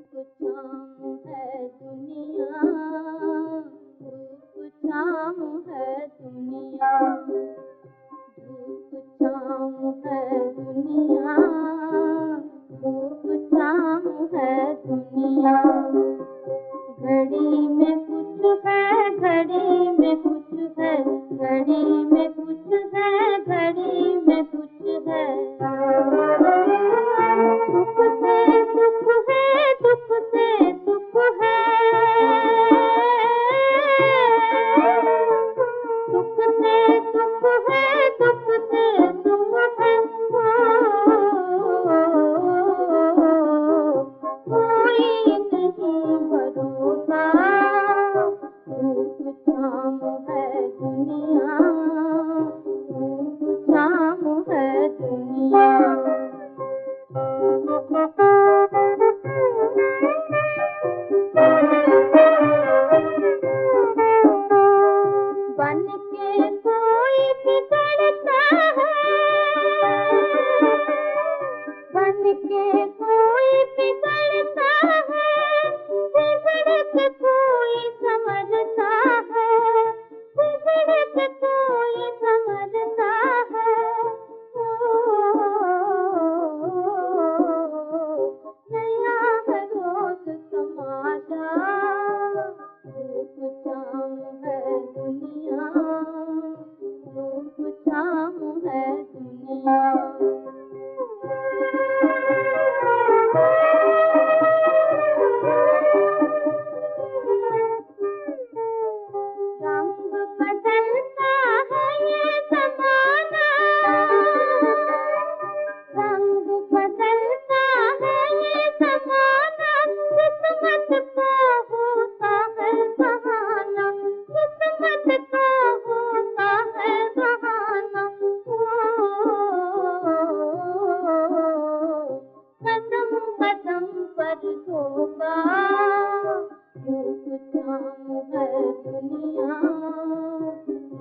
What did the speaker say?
छाँव है दुनिया, धूप छाँव है दुनिया, धूप छाँव है दुनिया, धूप छाँव है दुनिया। घड़ी में कुछ है, घड़ी में कुछ है, घड़ी में कुछ है, घड़ी में कुछ है। सुख से दुख है, दुख से सुख है, सुख से दुख है, दुख से सुख है। कोई नहीं भरोसा, धूप छाँव है दुनिया, धूप छाँव है दुनिया। बन के कोई बिगड़ता है, बन के कोई बिगड़ता है, बिगड़ के कोई समझता है, बिगड़ के कोई समझता है। नया है रोज तमाशा, धूप छाँव है दुनिया, धूप छाँव है दुनिया। रंग बदलता है ये ज़माना, रंग बदलता है ये ज़माना, किस्मत का होता है बहाना, किस्मत का होता है बहाना। कदम कदम पर धोखा, धूप छाँव है दुनिया,